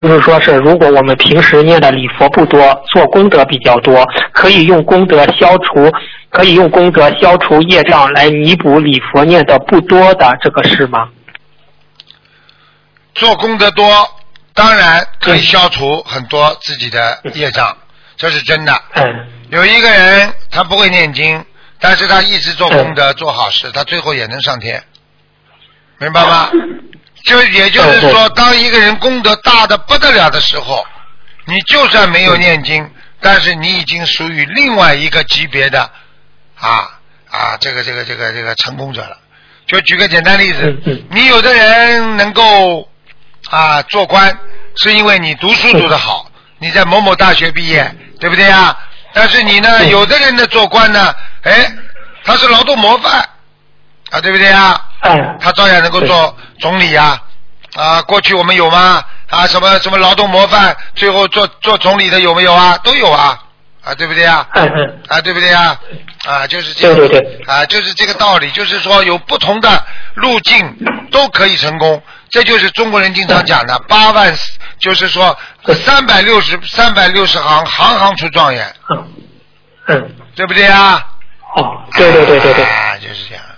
就是说是，如果我们平时念的礼佛不多，做功德比较多，可以用功德消除业障来弥补礼佛念的不多的这个事吗？ 做功德多，当然可以消除很多自己的业障，这是真的。有一个人他不会念经，但是他一直做功德做好事，他最后也能上天，明白吗？也就是说，当一个人功德大的不得了的时候，你就算没有念经，但是你已经属于另外一个级别的这个成功者了。就举个简单例子，你有的人能够做官，是因为你读书读得好，你在某某大学毕业，对不对啊？但是你呢，有的人的做官呢，他是劳动模范对不对啊？他照样能够做总理过去我们有吗？什么劳动模范，最后做总理的有没有啊？都有对不对啊？对不对啊？就是这个，对就是这个道理，就是说有不同的路径都可以成功，这就是中国人经常讲的8万，就是说360行，行行出状元，对不对啊？ 对， 就是这样。